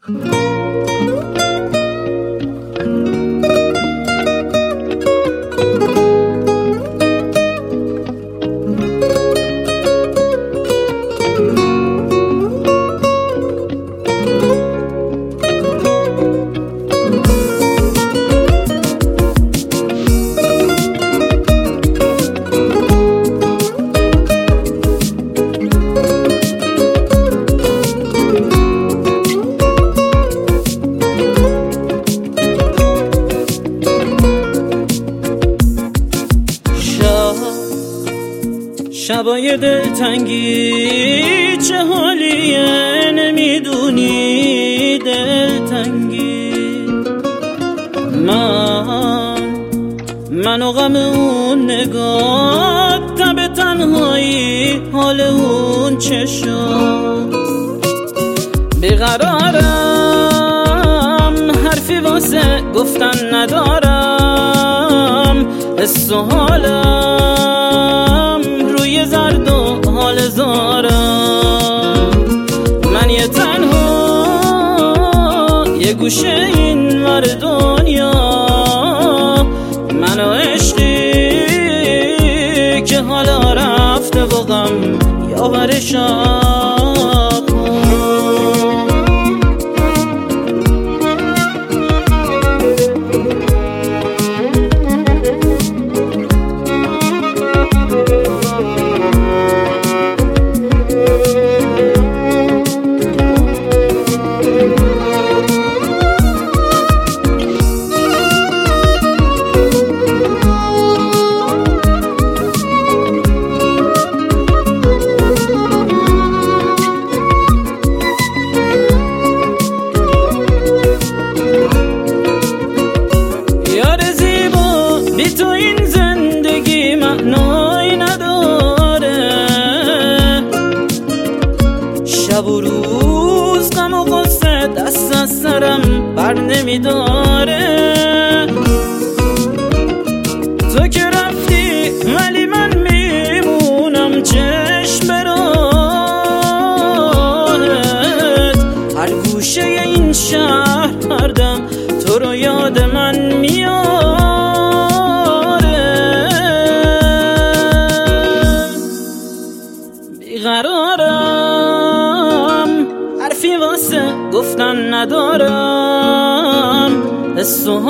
شبای دلتنگی چه حالیه نمیدونی دلتنگی من و غم اون نگاه تب تنهایی حال اون چشم بیقرارم حرفی واسه گفتن ندارم حس و حالم روی زرد و حال زارم من یه تنها یه گوشه این ور دنیا من و عشقی که حالا رفته و غم یاور شب تو این زندگی معنایی نداره شب و روز غم و غصه دست از سرم بر نمیداره تو که رفتی ولی من میمونم چشم به راهت هر گوشه این شهر هر دم تو رو یاد من میاد بیقرارم حرفی واسه گفتن ندارم حس و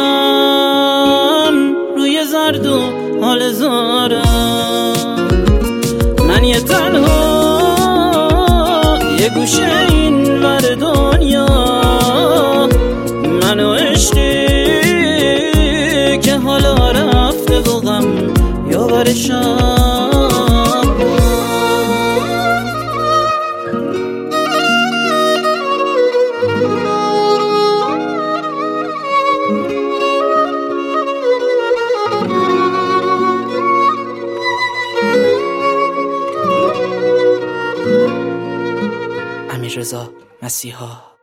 حالم روی زرد و حال زارم من یه تنها یه گوشه این ور دنیا من و عشقی که حالا رفته و غم یاور شب امیررضا مسیحا.